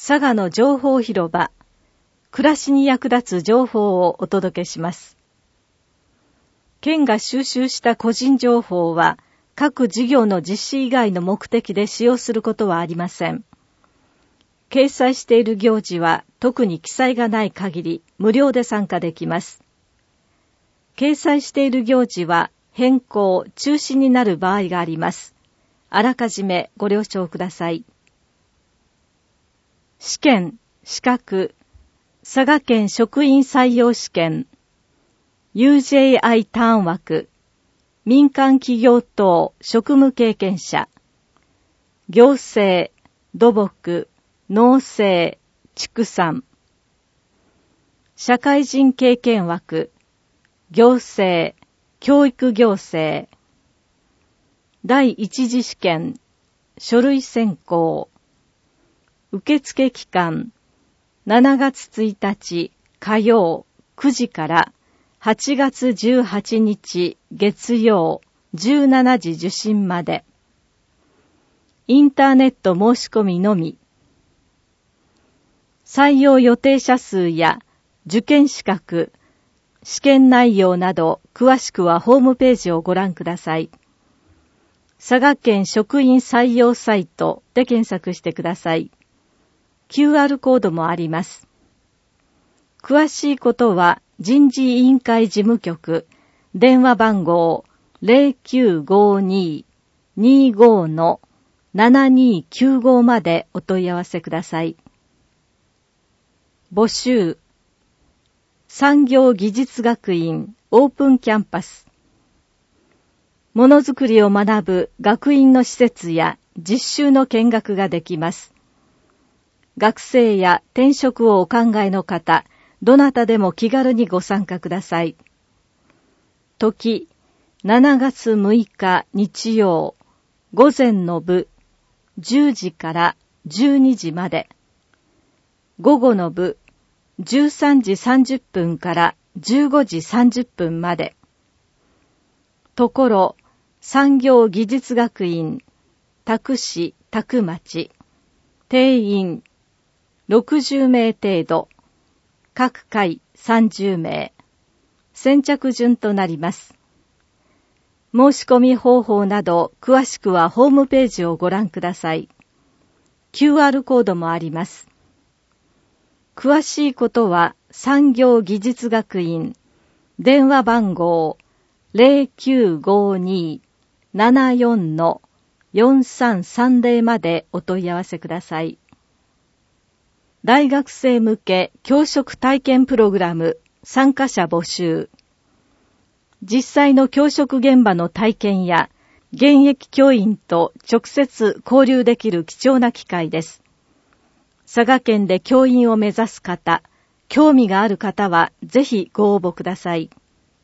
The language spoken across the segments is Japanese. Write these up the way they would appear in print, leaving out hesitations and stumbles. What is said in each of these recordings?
佐賀の情報広場、暮らしに役立つ情報をお届けします。県が収集した個人情報は、各事業の実施以外の目的で使用することはありません。掲載している行事は特に記載がない限り無料で参加できます。掲載している行事は変更・中止になる場合があります。あらかじめご了承ください。試験・資格、佐賀県職員採用試験、UJI ターン枠、民間企業等職務経験者、行政、土木、農政、畜産、社会人経験枠、行政、教育行政、第一次試験、書類選考、受付期間、7月1日火曜9時から8月18日月曜17時受信まで。インターネット申し込みのみ。採用予定者数や受験資格、試験内容など詳しくはホームページをご覧ください。佐賀県職員採用サイトで検索してください。QR コードもあります。詳しいことは人事委員会事務局電話番号 0952-25-7295 までお問い合わせください。募集産業技術学院オープンキャンパス。ものづくりを学ぶ学院の施設や実習の見学ができます。学生や転職をお考えの方、どなたでも気軽にご参加ください。時、7月6日日曜、午前の部、10時から12時まで。午後の部、13時30分から15時30分まで。ところ、産業技術学院、多久市多久町。定員、60名程度。各回30名。先着順となります。申し込み方法など詳しくはホームページをご覧ください。QR コードもあります。詳しいことは産業技術学院電話番号 0952-74-4330 までお問い合わせください。大学生向け教職体験プログラム参加者募集。実際の教職現場の体験や現役教員と直接交流できる貴重な機会です。佐賀県で教員を目指す方、興味がある方はぜひご応募ください。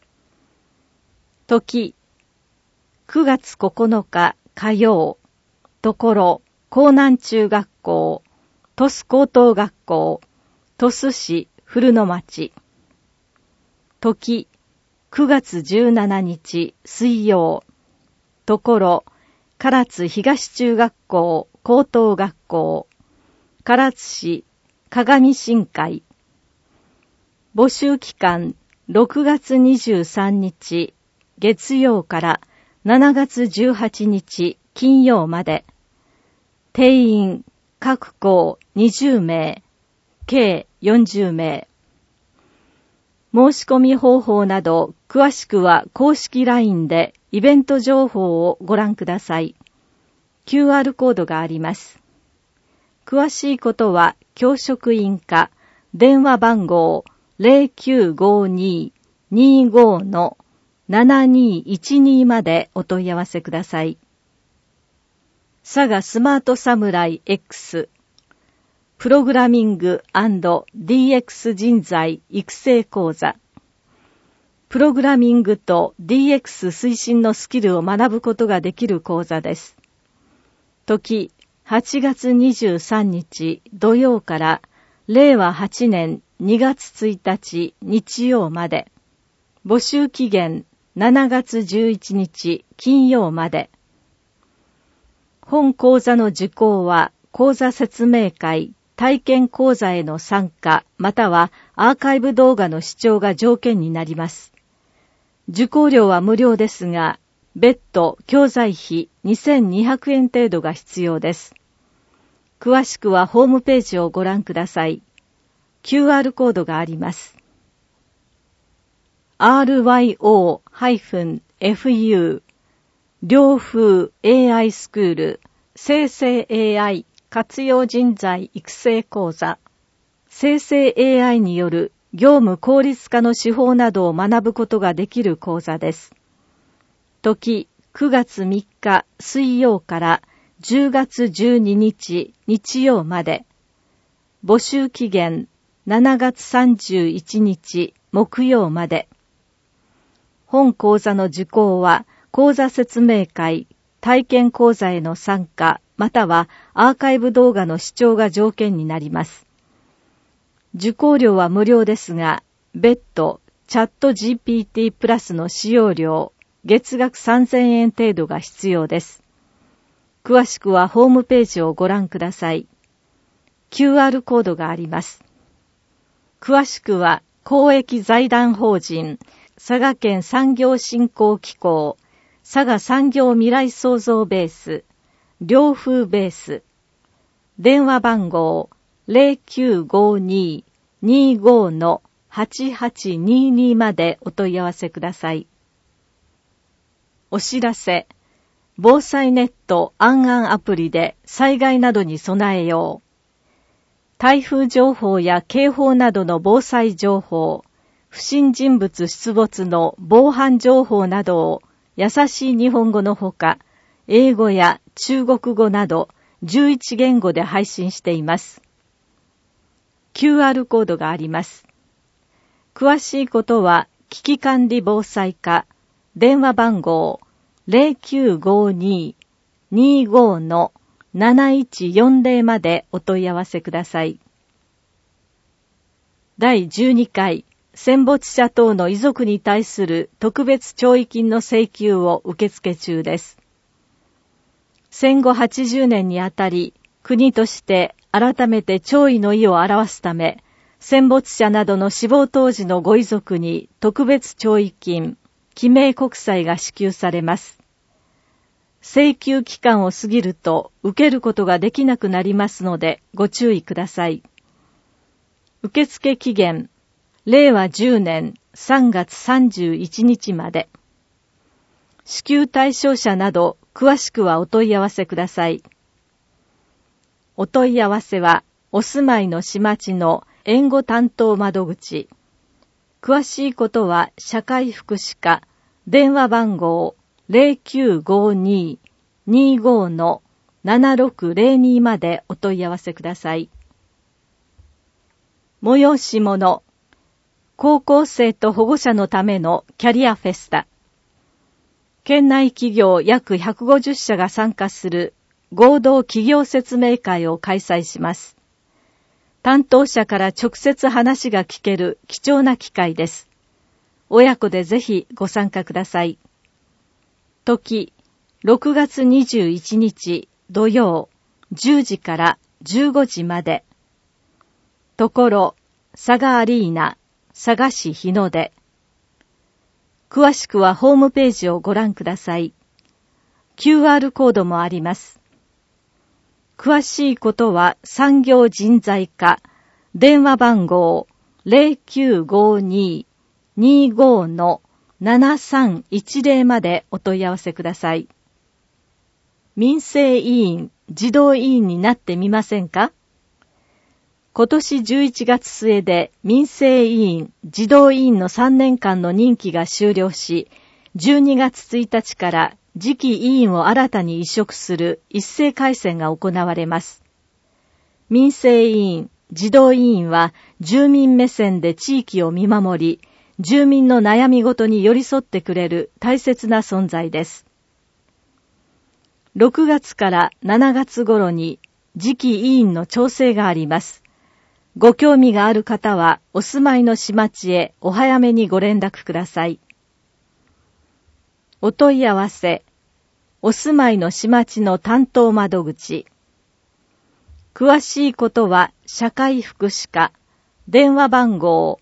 時、9月9日火曜、ところ、江南中学校、鳥栖高等学校、鳥栖市古野町。時、9月17日水曜。ところ、唐津東中学校高等学校、唐津市鏡新会。募集期間、6月23日月曜から7月18日金曜まで。定員、各校20名、計40名。申し込み方法など詳しくは公式 LINE でイベント情報をご覧ください。QR コードがあります。詳しいことは教職員課電話番号 0952-25-7212 までお問い合わせください。佐賀スマートサムライ X プログラミング&DX 人材育成講座。プログラミングと DX 推進のスキルを学ぶことができる講座です。時、8月23日土曜から令和8年2月1日日曜まで。募集期限7月11日金曜まで。本講座の受講は講座説明会、 体験講座への参加またはアーカイブ動画の視聴が条件になります。受講料は無料ですが、別途教材費2200円程度が必要です。詳しくはホームページをご覧ください。QR コードがあります。ryo-fu 両風 AI スクール生成 AI 活用人材育成講座。生成 AI による業務効率化の手法などを学ぶことができる講座です。時9月3日水曜から10月12日日曜まで。募集期限7月31日木曜まで。本講座の受講は講座説明会、体験講座への参加、またはアーカイブ動画の視聴が条件になります。受講料は無料ですが、別途チャット GPT プラスの使用料、月額3000円程度が必要です。詳しくはホームページをご覧ください。QR コードがあります。詳しくは公益財団法人佐賀県産業振興機構佐賀産業未来創造ベース両風ベース電話番号 0952-25-8822 までお問い合わせください。お知らせ。防災ネットアンアンアプリで災害などに備えよう。台風情報や警報などの防災情報、不審人物出没の防犯情報などを優しい日本語のほか、英語や中国語など11言語で配信しています。QR コードがあります。詳しいことは危機管理防災課電話番号 0952-25-7140 までお問い合わせください。第12回戦没者等の遺族に対する特別弔慰金の請求を受付中です。戦後80年にあたり、国として改めて弔意の意を表すため、戦没者などの死亡当時のご遺族に特別弔慰金、記名国債が支給されます。請求期間を過ぎると受けることができなくなりますのでご注意ください。受付期限、令和10年3月31日まで。支給対象者など詳しくはお問い合わせください。お問い合わせはお住まいの市町の援護担当窓口。詳しいことは社会福祉課電話番号 0952-25-7602 までお問い合わせください。催し物。高校生と保護者のためのキャリアフェスタ。県内企業約150社が参加する合同企業説明会を開催します。担当者から直接話が聞ける貴重な機会です。親子でぜひご参加ください。時、6月21日土曜10時から15時まで。ところ、佐賀アリーナ、佐賀市日の出。詳しくはホームページをご覧ください。QR コードもあります。詳しいことは産業人材課電話番号 0952-25-7310 までお問い合わせください。民生委員、児童委員になってみませんか？今年11月末で民生委員、児童委員の3年間の任期が終了し、12月1日から次期委員を新たに委嘱する一斉改選が行われます。民生委員、児童委員は住民目線で地域を見守り、住民の悩みごとに寄り添ってくれる大切な存在です。6月から7月頃に次期委員の調整があります。ご興味がある方はお住まいの市町へお早めにご連絡ください。お問い合わせ、お住まいの市町の担当窓口。 詳しいことは社会福祉課、電話番号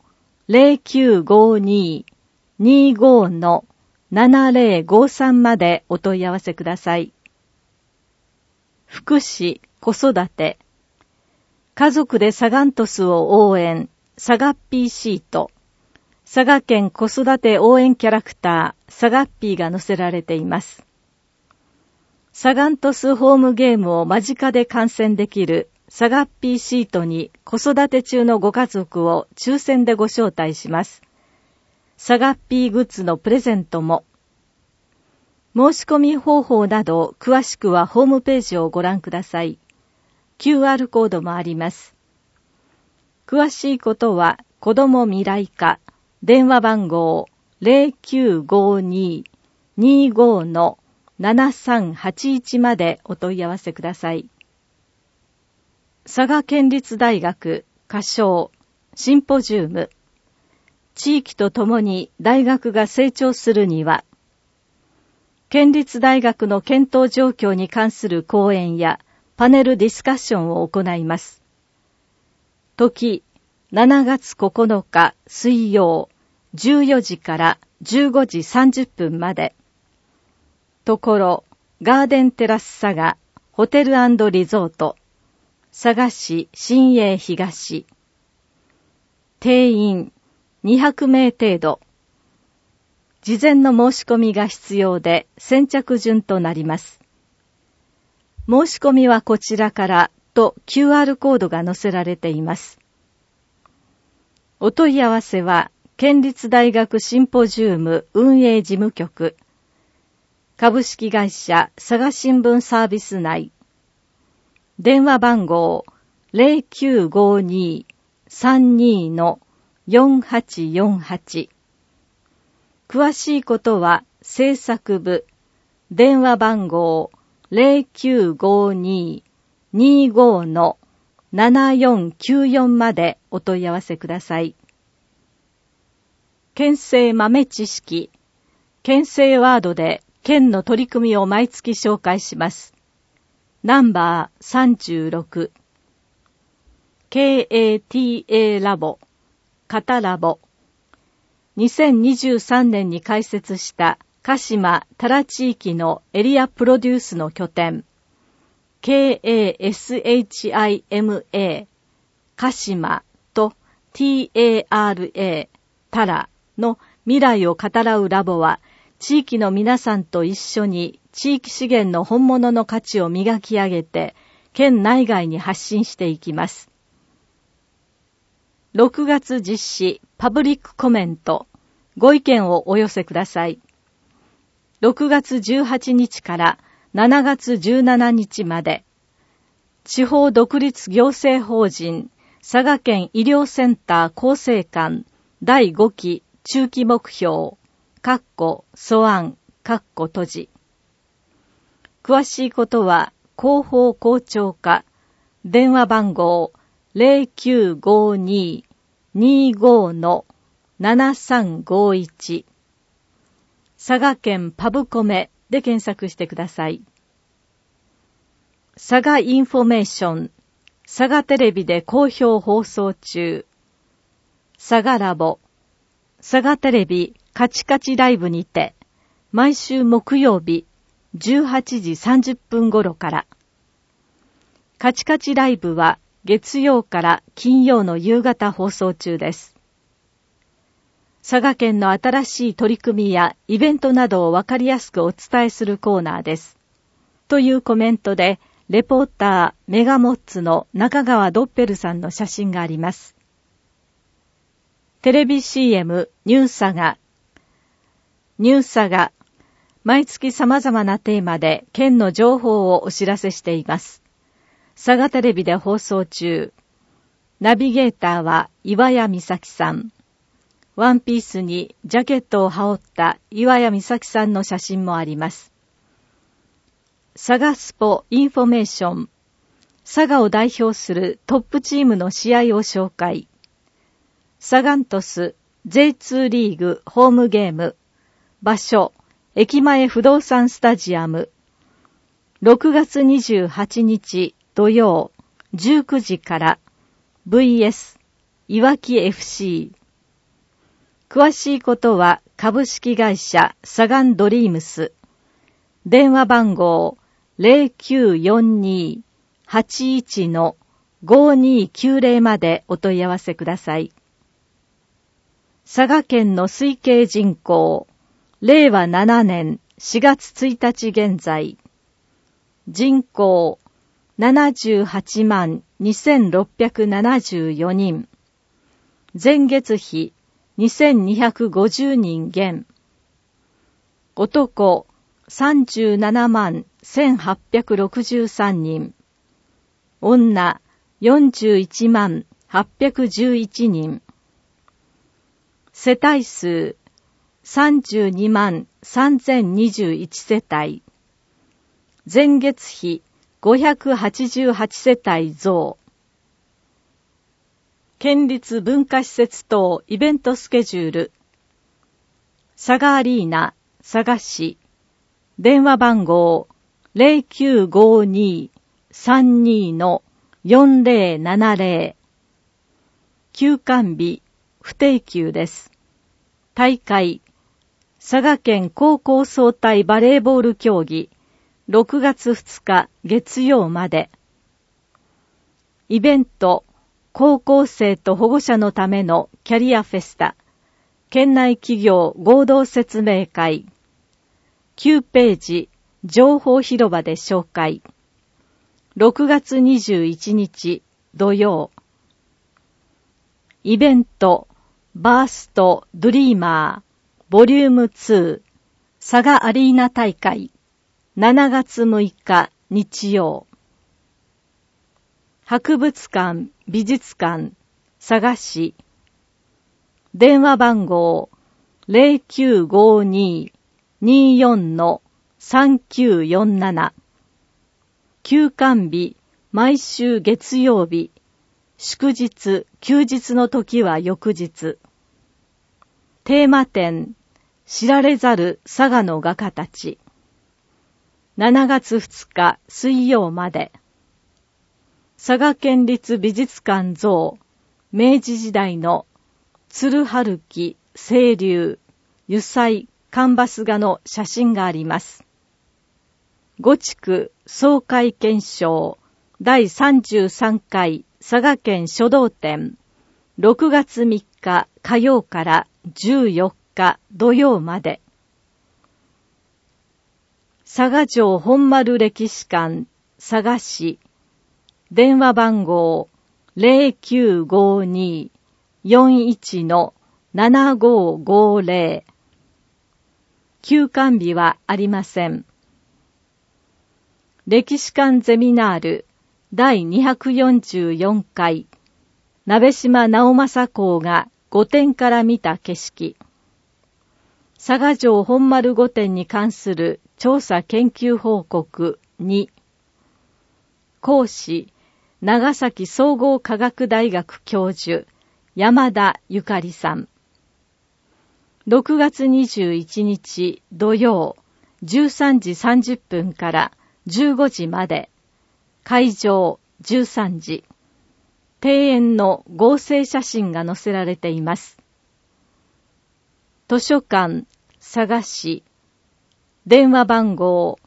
0952-25-7053 までお問い合わせください。福祉・子育て、家族でサガン鳥栖を応援、サガッピーシート、佐賀県子育て応援キャラクター、サガッピーが載せられています。サガン鳥栖ホームゲームを間近で観戦できるサガッピーシートに子育て中のご家族を抽選でご招待します。サガッピーグッズのプレゼントも。申し込み方法など詳しくはホームページをご覧ください。QR コードもあります。詳しいことは子ども未来課、電話番号 0952-25-7381 までお問い合わせください。佐賀県立大学歌唱シンポジウム、地域とともに大学が成長するには、県立大学の検討状況に関する講演やパネルディスカッションを行います。時、7月9日水曜14時から15時30分まで。ところ、ガーデンテラス佐賀ホテル&リゾート、佐賀市新栄東。定員200名程度。事前の申し込みが必要で先着順となります。申し込みはこちらからと QR コードが載せられています。お問い合わせは県立大学シンポジウム運営事務局、株式会社佐賀新聞サービス内、電話番号 0952-32-4848。詳しいことは制作部、電話番号 0952-25-7494 までお問い合わせください。県政豆知識、県政ワードで県の取り組みを毎月紹介します。ナンバー36、KATA ラボ、カタラボ、2023年に開設した鹿島・多良地域のエリアプロデュースの拠点、KASHIMA、鹿島と TARA、多良の未来を語らうラボは、地域の皆さんと一緒に地域資源の本物の価値を磨き上げて、県内外に発信していきます。6月実施パブリックコメント、ご意見をお寄せください。6月18日から7月17日まで、地方独立行政法人佐賀県医療センター構成館第5期中期目標、素案、閉じ。詳しいことは広報広聴課、電話番号 0952-25-7351、佐賀県パブコメで検索してください。佐賀インフォメーション、佐賀テレビで好評放送中。佐賀ラボ、佐賀テレビカチカチライブにて、毎週木曜日18時30分頃から。カチカチライブは月曜から金曜の夕方放送中です。佐賀県の新しい取り組みやイベントなどをわかりやすくお伝えするコーナーです。というコメントで、レポーターメガモッツの中川ドッペルさんの写真があります。テレビ CM ニューサガ。ニューサガ。毎月様々なテーマで県の情報をお知らせしています。佐賀テレビで放送中。ナビゲーターは岩谷美咲さん。ワンピースにジャケットを羽織った岩谷美咲さんの写真もあります。佐賀スポインフォメーション。佐賀を代表するトップチームの試合を紹介。サガン鳥栖 J2 リーグホームゲーム。場所、駅前不動産スタジアム。6月28日土曜 19時から VS いわき FC。詳しいことは株式会社サガンドリームス。電話番号 0942-81-5290 までお問い合わせください。佐賀県の推計人口、令和7年4月1日現在、人口78万2674人、前月比2250人減、男37万1863人、女41万811人、世帯数32万3021世帯、前月比588世帯増。県立文化施設等イベントスケジュール。佐賀アリーナ、佐賀市。電話番号 0952-32-4070。休館日、不定休です。大会、佐賀県高校総体バレーボール競技、6月2日月曜まで。イベント、高校生と保護者のためのキャリアフェスタ、県内企業合同説明会、9ページ、情報広場で紹介。6月21日土曜。イベント、バーストドリーマー、ボリューム2、佐賀アリーナ大会、7月6日日曜。博物館、美術館、佐賀市。電話番号 0952-24-3947。休館日、毎週月曜日。祝日、休日の時は翌日。テーマ展、知られざる佐賀の画家たち。7月2日水曜まで。佐賀県立美術館像、明治時代の鶴春樹、清流、油彩、カンバス画の写真があります。五畜総会検証第33回佐賀県書道展、6月3日火曜から14日土曜まで。佐賀城本丸歴史館、佐賀市。電話番号 0952-41-7550。休館日はありません。歴史館ゼミナール第244回、鍋島直正公が御殿から見た景色。佐賀城本丸御殿に関する調査研究報告2。講師、長崎総合科学大学教授、山田ゆかりさん。6月21日土曜、13時30分から15時まで。会場13時。庭園の合成写真が載せられています。図書館、佐賀市。電話番号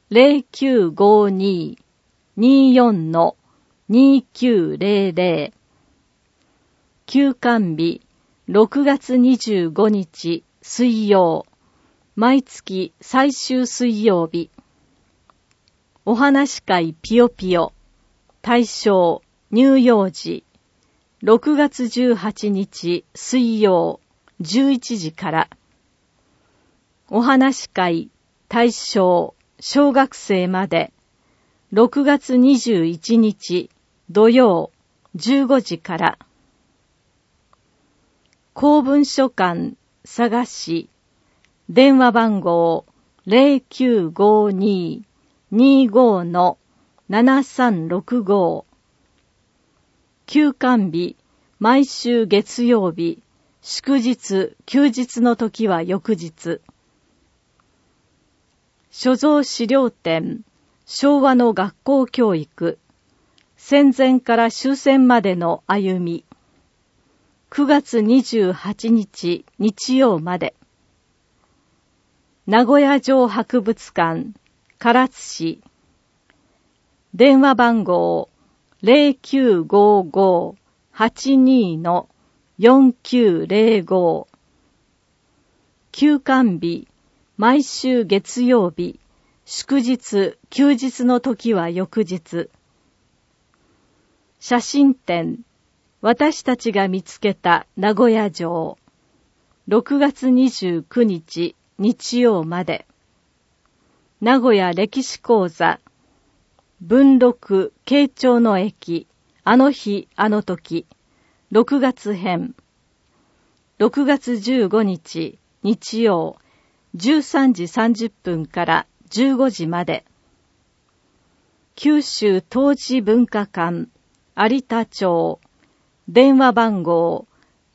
0952-24-2900。休館日6月25日水曜。毎月最終水曜日。お話会ピヨピヨ。対象乳幼児。6月18日水曜11時から。お話会対象小学生まで。6月21日土曜15時から。公文書館佐賀市。電話番号 0952-25-7365。休館日、毎週月曜日、祝日、休日の時は翌日。所蔵資料展、昭和の学校教育。 戦前から終戦までの歩み。9月28日日曜まで。名古屋城博物館、唐津市。電話番号 0955-82-4905。休館日、毎週月曜日、祝日、休日の時は翌日。写真展、私たちが見つけた名古屋城。6月29日、日曜まで。名古屋歴史講座。文録、慶長の駅、あの日、あの時。6月編。6月15日、日曜、13時30分から15時まで。九州陶磁文化館、有田町。電話番号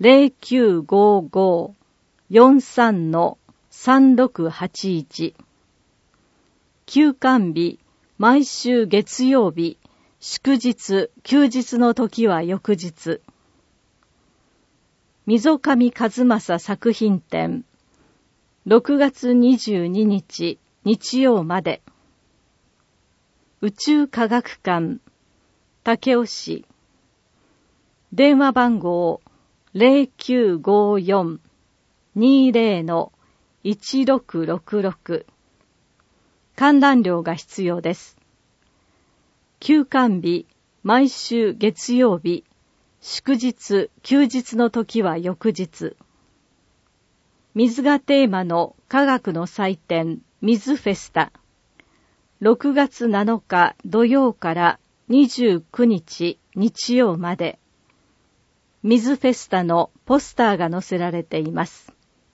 0955-43-3681。休館日、毎週月曜日、祝日、休日の時は翌日。溝上和正作品展。6月22日、日曜まで。宇宙科学館、武雄市。電話番号 0954-20-1666。観覧料が必要です。休館日、毎週月曜日、祝日、休日の時は翌日。水がテーマの科学の祭典、水フェスタ。6月7日土曜から29日日曜まで。水フェスタのポスターが載せられています。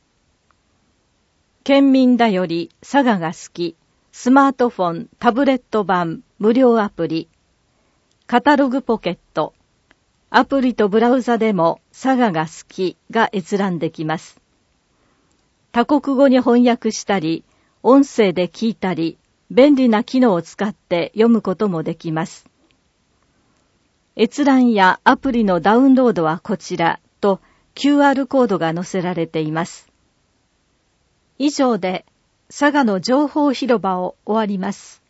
県民だより佐賀が好き。スマートフォン、タブレット版、無料アプリ。カタログポケット。アプリとブラウザでも佐賀が好きが閲覧できます。多国語に翻訳したり、音声で聞いたり、便利な機能を使って読むこともできます。閲覧やアプリのダウンロードはこちらと QR コードが載せられています。以上で佐賀の情報広場を終わります。